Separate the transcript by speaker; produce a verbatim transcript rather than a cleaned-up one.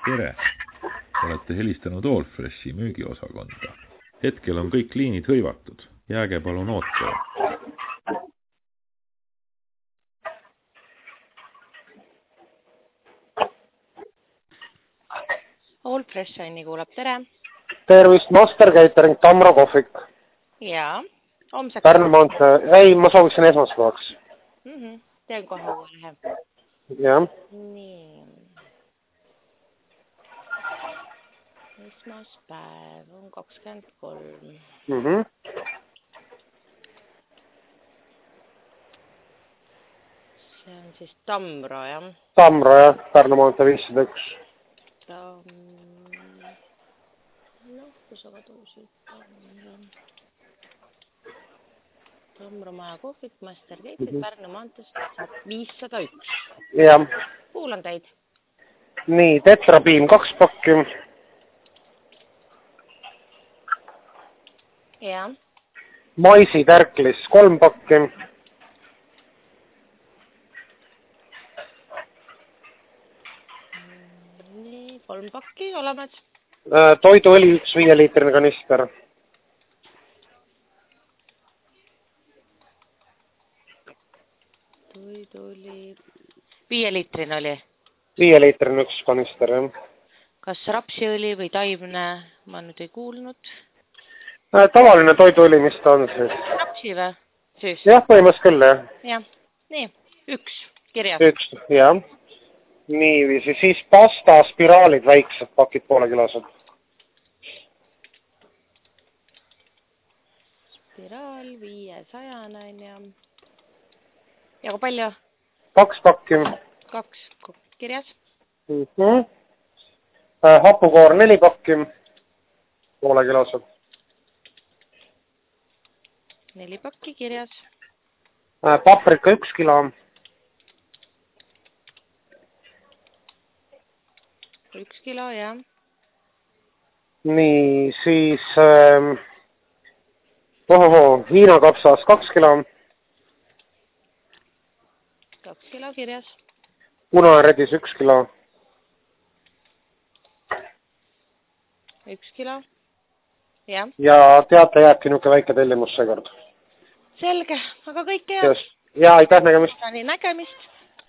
Speaker 1: Tere! Olete helistanud Allfreshi müügiosakonda. Hetkel on kõik liinid hõivatud. Jääge palun ootama.
Speaker 2: Allfresh Anni kuulab, tere!
Speaker 3: Tervist, Master Catering, Tamro kohvik.
Speaker 2: Jaa, homseks.
Speaker 3: Pärnu maantee, ei, ma sooviksin esmaspäevaks.
Speaker 2: Mm -hmm. Teen kohe uue lehe.
Speaker 3: Jah.
Speaker 2: Nii. Esmaspäev on kakskümmend kolm.
Speaker 3: Mm -hmm.
Speaker 2: See on siis Tamro, jah?
Speaker 3: Tamro, jah, Pärnu maantee viissada üks.
Speaker 2: Tam... noh, kus aga tõusid Tamro? Tamro maja kohvik, Master Catering, mm -hmm. Pärnu maantest viissada üks.
Speaker 3: Jah.
Speaker 2: Kuulan teid.
Speaker 3: Nii, tetrapiim kaks pakki.
Speaker 2: Jah.
Speaker 3: Maisi tärklis kolm pakki.
Speaker 2: Nii, kolm pakki, olemas.
Speaker 3: Toiduõli üks viieliitrine kanister.
Speaker 2: Toiduõli... viieliitrine oli?
Speaker 3: Viieliitrine üks kanister, jah.
Speaker 2: Kas rapsiõli või taimne? Ma nüüd ei kuulnud.
Speaker 3: Tavaline toiduõli, mis ta on siis?
Speaker 2: Rapsi või? Siis?
Speaker 3: Jah, põhimõtteliselt küll, jah.
Speaker 2: Jah, nii, üks kirjas.
Speaker 3: Üks, jah. Niiviisi, siis pasta spiraalid väiksed, pakid poolekilosed.
Speaker 2: Spiraal viiesajane on ja... ja kui palju?
Speaker 3: Kaks pakki.
Speaker 2: Kaks kirjas.
Speaker 3: Mm -hmm. Hapukoor neli pakki, poolekilosed.
Speaker 2: Neli pakki kirjas.
Speaker 3: Paprika üks kilo.
Speaker 2: Üks kilo, jah.
Speaker 3: Nii, siis ähm, ohoho, Hiina kapsas kaks kilo.
Speaker 2: Kaks kilo kirjas.
Speaker 3: Punaredis üks kilo.
Speaker 2: Üks kilo. Jah.
Speaker 3: Ja teate, jääbki niuke väike tellimus seekord.
Speaker 2: Selge, aga kõike head.
Speaker 3: Ja aitäh, nägemist.
Speaker 2: Nägemist.